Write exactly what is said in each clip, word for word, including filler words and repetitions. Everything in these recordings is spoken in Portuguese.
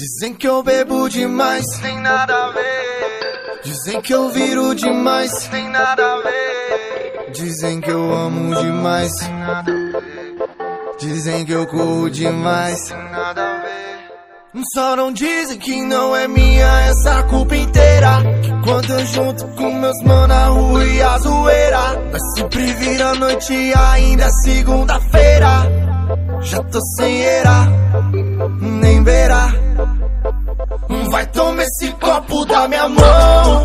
Dizem que eu bebo demais, tem nada a ver. Dizem que eu viro demais, tem nada a ver. Dizem que eu amo demais, tem nada a ver. Dizem que eu corro demais, tem nada a ver. Só não dizem que não é minha essa culpa inteira. Que quando eu junto com meus mano na rua e a zoeira, nós sempre vira noite e ainda é segunda-feira. Já tô sem era, nem beira. Vai tomar esse copo da minha mão.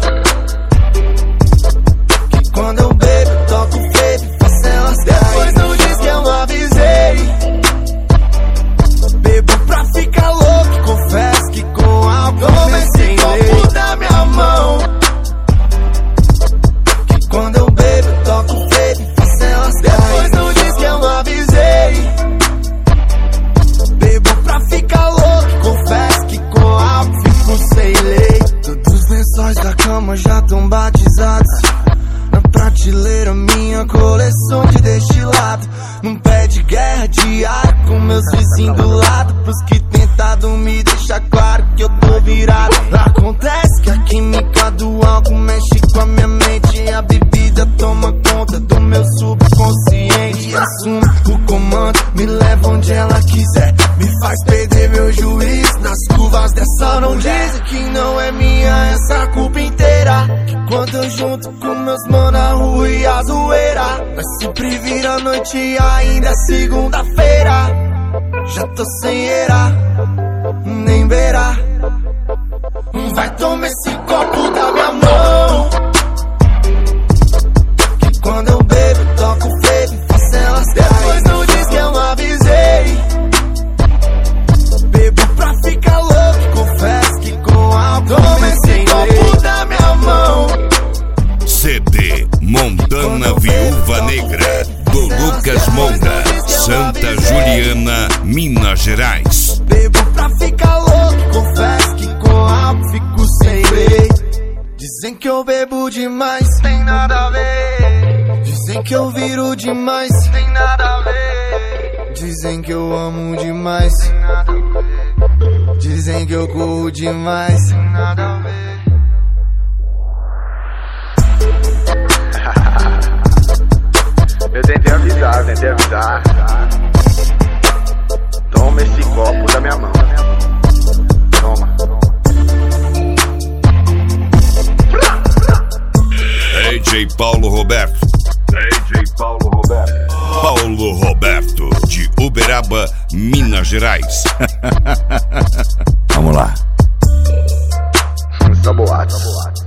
Que quando eu bebo, eu toco feio e faço elas cair. Depois não diz que eu não avisei. Bebo pra ficar louco, confesso que com álcool toma esse copo da minha mão. Que quando eu bebo, eu toco feio e faço elas cair. Depois não diz que eu não avisei. Bebo pra ficar louco, confesso que com álcool fico sem lei. Todos os lençóis da cama já tão batizados. Na prateleira minha coleção de destilado. Num pé de guerra diário com meus vizinhos do lado. Pros que tentado me deixar claro que eu tô virado. Acontece que a química do álcool mexe com a minha mente. E a bebida toma conta do meu subconsciente. E assumo o comando, me leva onde ela quiser. Me faz perder meu juízo nas curvas dessa não dizem que não é minha essa culpa inteira. Que quando eu junto com meus mano na rua e a zoeira, nós sempre vira noite e ainda é segunda-feira. Já tô sem era, nem beira. Vai tomar esse copo da minha mão. Que quando eu bebo, eu toco feio e faço elas cair. Depois não diz que eu não avisei. Bebo pra ficar louco, confesso que com álcool toma esse copo da minha mão. C D Montana Viúva Negra, do Lucas Moura, Santa Juliana, Minas Gerais. Bebo pra ficar louco, confesso que com álcool fico sem lei. Dizem que eu bebo demais, tem nada a ver. Dizem que eu viro demais, tem nada a ver. Dizem que eu amo demais, tem nada a ver. Dizem que eu corro demais, tem nada a ver. Eu tentei avisar, tentei avisar. Toma esse copo da minha mão. Toma. D J Paulo Roberto. D J Paulo Roberto. Paulo Roberto, de Uberaba, Minas Gerais. Vamos lá. Saboate.